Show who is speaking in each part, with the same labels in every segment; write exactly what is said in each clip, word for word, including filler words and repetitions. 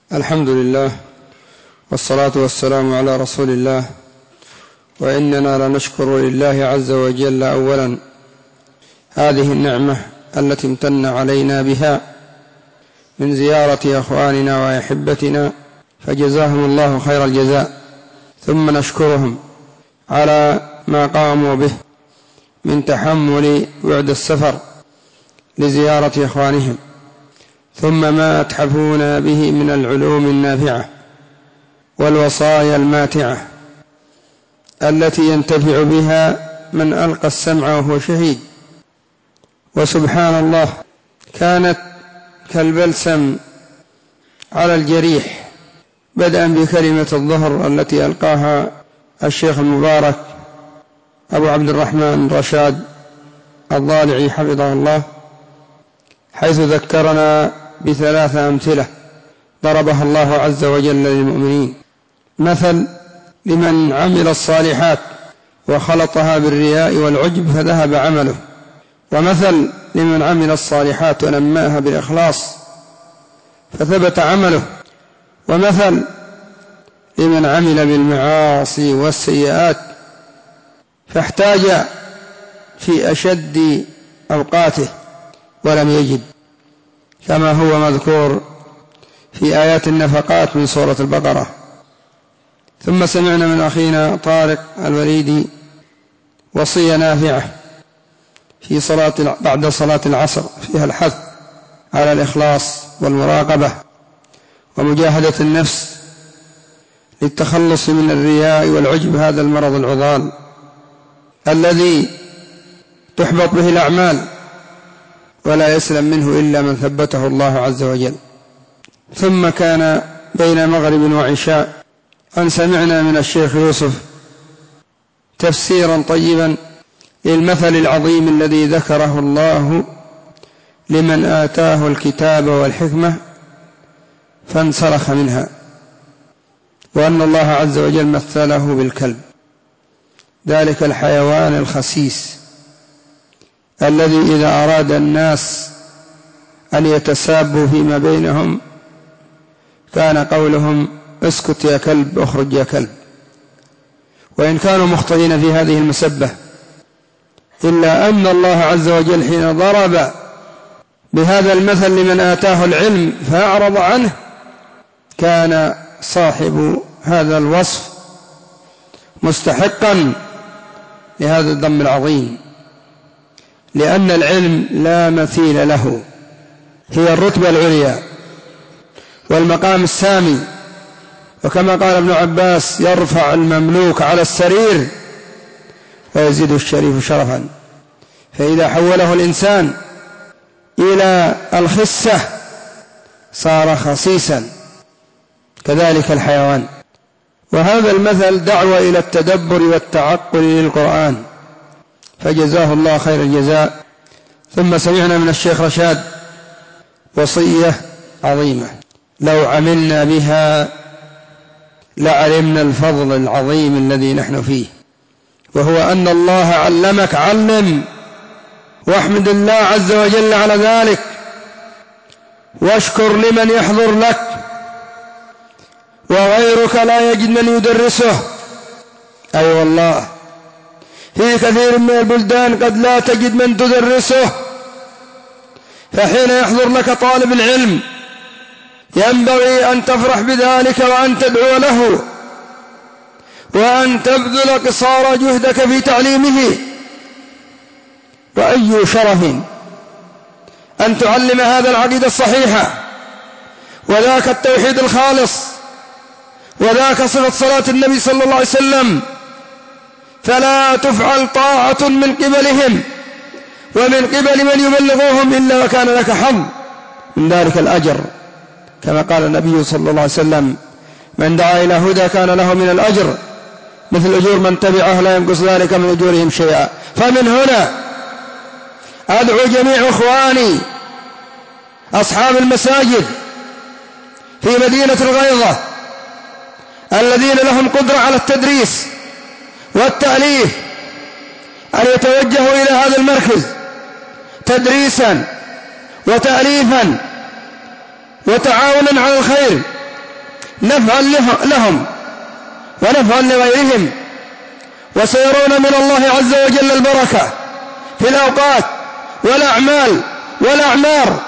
Speaker 1: الحمد لله والصلاة والسلام على رسول الله، وإننا لنشكر لله عز وجل أولا هذه النعمة التي امتن علينا بها من زيارة أخواننا وأحبتنا، فجزاهم الله خير الجزاء. ثم نشكرهم على ما قاموا به من تحمل بعد السفر لزيارة إخوانهم، ثم ما أتحفون به من العلوم النافعة والوصايا الماتعة التي ينتفع بها من ألقى السمع وهو شهيد. وسبحان الله، كانت كالبلسم على الجريح، بدءا بكلمة الظهر التي ألقاها الشيخ المبارك أبو عبد الرحمن رشاد الضالعي حفظه الله، حيث ذكرنا بثلاث أمثلة ضربها الله عز وجل للمؤمنين: مثل لمن عمل الصالحات وخلطها بالرياء والعجب فذهب عمله، ومثل لمن عمل الصالحات ونماها بالإخلاص فثبت عمله، ومثل لمن عمل بالمعاصي والسيئات فاحتاج في أشد أوقاته ولم يجد، كما هو مذكور في آيات النفقات من سورة البقرة. ثم سمعنا من أخينا طارق الوليدي وصية نافعة في صلاة بعد صلاة العصر، فيها الحث على الإخلاص والمراقبة ومجاهدة النفس للتخلص من الرياء والعجب، هذا المرض العضال الذي تحبط به الأعمال ولا يسلم منه إلا من ثبته الله عز وجل. ثم كان بين مغرب وعشاء أن سمعنا من الشيخ يوسف تفسيرا طيبا للمثل العظيم الذي ذكره الله لمن آتاه الكتاب والحكمة فانسلخ منها، وأن الله عز وجل مثله بالكلب، ذلك الحيوان الخسيس الذي إذا أراد الناس أن يتسابوا فيما بينهم كان قولهم: اسكت يا كلب، اخرج يا كلب. وإن كانوا مخطئين في هذه المسبة، إلا أن الله عز وجل حين ضرب بهذا المثل لمن آتاه العلم فأعرض عنه، كان صاحب هذا الوصف مستحقا لهذا الذم العظيم، لأن العلم لا مثيل له، هي الرتبة العليا والمقام السامي. وكما قال ابن عباس: يرفع المملوك على السرير ويزيد الشريف شرفا. فإذا حوله الإنسان إلى الخسة صار خسيسا، كذلك الحيوان. وهذا المثل دعوة إلى التدبر والتعقل للقرآن، فجزاه الله خير الجزاء. ثم سمعنا من الشيخ رشاد وصية عظيمة لو عملنا بها لعلمنا الفضل العظيم الذي نحن فيه، وهو أن الله علمك علم، واحمد الله عز وجل على ذلك، واشكر لمن يحضر لك وغيرك لا يجد من يدرسه. أي أيوة والله، في كثير من البلدان قد لا تجد من تدرسه، فحين يحضر لك طالب العلم ينبغي أن تفرح بذلك وأن تدعو له وأن تبذل قصارى جهدك في تعليمه. وأي شرف أن تعلم هذا العقيدة الصحيحة، وذاك التوحيد الخالص، وذاك صفة صلاة النبي صلى الله عليه وسلم، فلا تفعل طاعة من قبلهم ومن قبل من يبلغوهم إلا وكان لك حظ من ذلك الأجر، كما قال النبي صلى الله عليه وسلم: من دعا إلى هدى كان له من الأجر مثل أجور من تبعه لا ينقص ذلك من أجورهم شيئا. فمن هنا أدعو جميع إخواني أصحاب المساجد في مدينة الغيضة الذين لهم قدرة على التدريس والتأليف أن يتوجهوا إلى هذا المركز تدريسا وتأليفا وتعاونا على الخير نفعا لهم ونفعا لغيرهم، وسيرون من الله عز وجل البركة في الأوقات والأعمال والأعمار.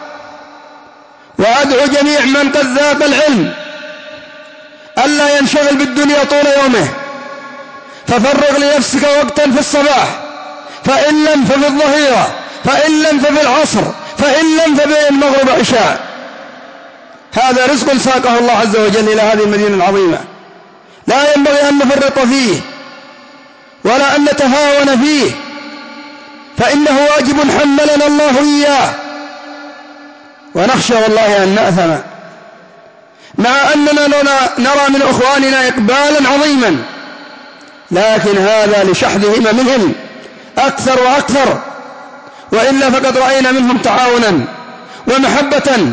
Speaker 1: وأدعو جميع من قد ذاق العلم ألا ينشغل بالدنيا طول يومه، ففرغ لنفسك وقتا في الصباح، فإن لم ففي الظهيرة، فإن لم ففي العصر، فإن لم ففي المغرب عشاء. هذا رزق ساقه الله عز وجل إلى هذه المدينة العظيمة، لا ينبغي أن نفرط فيه ولا أن نتهاون فيه، فإنه واجب حملنا الله إياه، ونخشى والله أن نأثم، مع أننا نرى من أخواننا إقبالا عظيما، لكن هذا لشحذ هممهم أكثر وأكثر، وإلا فقد رأينا منهم تعاونا ومحبة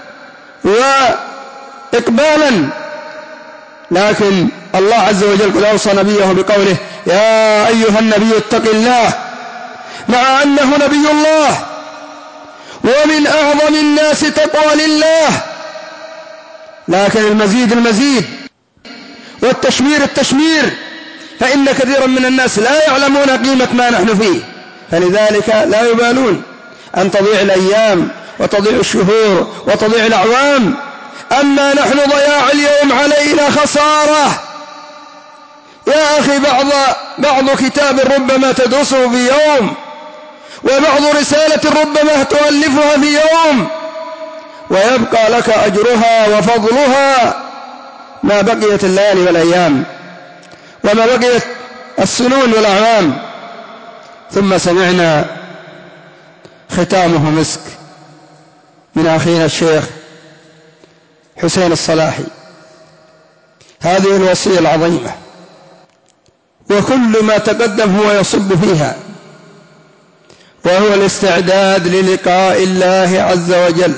Speaker 1: وإقبالا. لكن الله عز وجل قد أوصى نبيه بقوله: يا أيها النبي اتق الله، مع أنه نبي الله ومن أعظم الناس تقوى لله، لكن المزيد المزيد والتشمير التشمير، فإن كثيرا من الناس لا يعلمون قيمة ما نحن فيه، فلذلك لا يبالون أن تضيع الأيام وتضيع الشهور وتضيع الأعوام. أما نحن ضياع اليوم علينا خسارة يا أخي. بعض, بعض كتاب ربما تدرسه في يوم، وبعض رسالة ربما تؤلفها في يوم، ويبقى لك أجرها وفضلها ما بقيت الليالي والأيام وما بقيت السنون والأعوام. ثم سمعنا ختامه مسك من أخينا الشيخ حسين الصلاحي، هذه الوصية العظيمة، وكل ما تقدم هو يصب فيها، وهو الاستعداد للقاء الله عز وجل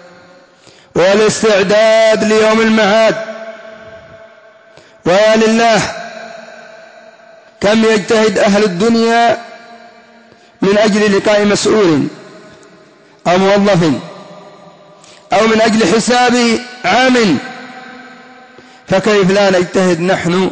Speaker 1: والاستعداد ليوم المعاد. ويا لله كم يجتهد أهل الدنيا من أجل لقاء مسؤول أو موظف، أو من أجل حساب عامل، فكيف لا نجتهد نحن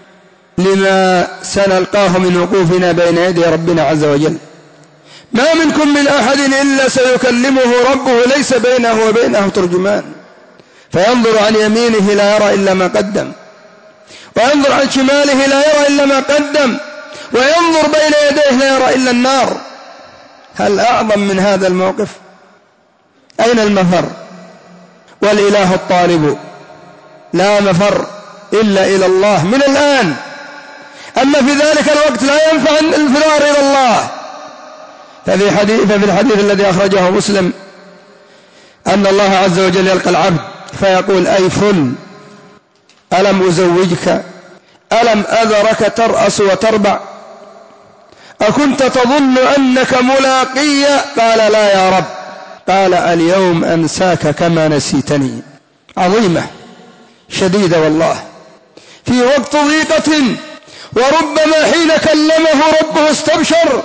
Speaker 1: لما سنلقاه من وقوفنا بين يدي ربنا عز وجل؟ ما منكم من أحد إلا سيكلمه ربه ليس بينه وبينه ترجمان، فينظر عن يمينه لا يرى إلا ما قدم، وينظر عن شماله لا يرى إلا ما قدم، وينظر بين يديه لا يرى إلا النار. هل أعظم من هذا الموقف؟ أين المفر؟ والإله الطالب لا مفر إلا إلى الله من الآن. أما في ذلك الوقت لا ينفع الفرار إلى الله. ففي, حديث ففي الحديث الذي أخرجه مسلم أن الله عز وجل يلقى العبد فيقول: أي فل، ألم أزوجك؟ ألم أذرك ترأس وتربع؟ أكنت تظن أنك ملاقي؟ قال: لا يا رب. قال: اليوم أنساك كما نسيتني. عظيمة شديدة والله، في وقت ضيقة، وربما حين كلمه ربه استبشر،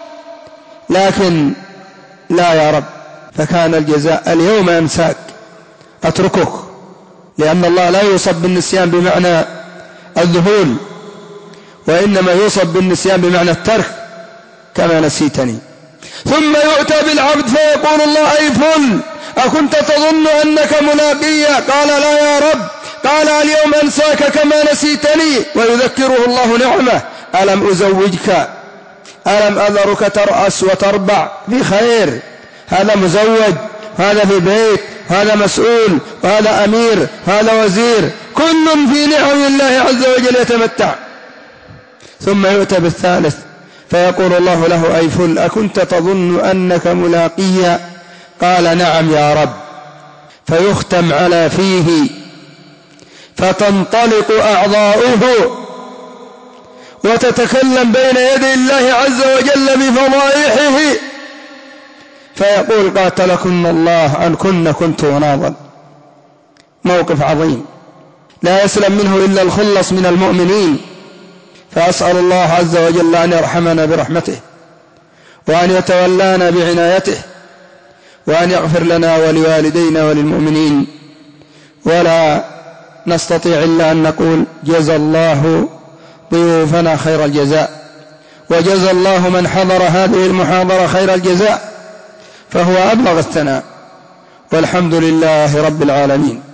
Speaker 1: لكن لا يا رب. فكان الجزاء: اليوم أنساك، أتركك، لأن الله لا يوصف بالنسيان بمعنى الذهول، وإنما يوصف بالنسيان بمعنى الترك، كما نسيتني. ثم يؤتى بالعبد فيقول الله: أي فل، أكنت تظن أنك ملاقي؟ قال: لا يا رب. قال: اليوم أنساك كما نسيتني. ويذكره الله نعمه: ألم أزوجك؟ ألم أذرك ترأس وتربع؟ في خير، هذا مزوج، هذا في بيت، هذا مسؤول، وهذا أمير، هذا وزير، كل في نعم الله عز وجل يتمتع. ثم يؤتى بالثالث فيقول الله له: أي فل، أكنت تظن أنك ملاقي؟ قال: نعم يا رب. فيختم على فيه فتنطلق أعضاؤه وتتكلم بين يدي الله عز وجل بفضائحه، فيقول: قاتلكن الله أن كن كنت وناظر. موقف عظيم لا يسلم منه إلا الخلص من المؤمنين. فأسأل الله عز وجل أن يرحمنا برحمته، وأن يتولانا بعنايته، وأن يغفر لنا ولوالدينا وللمؤمنين، ولا نستطيع إلا أن نقول جزى الله ضيوفنا خير الجزاء، وجزى الله من حضر هذه المحاضرة خير الجزاء، فهو أبلغ الثناء، والحمد لله رب العالمين.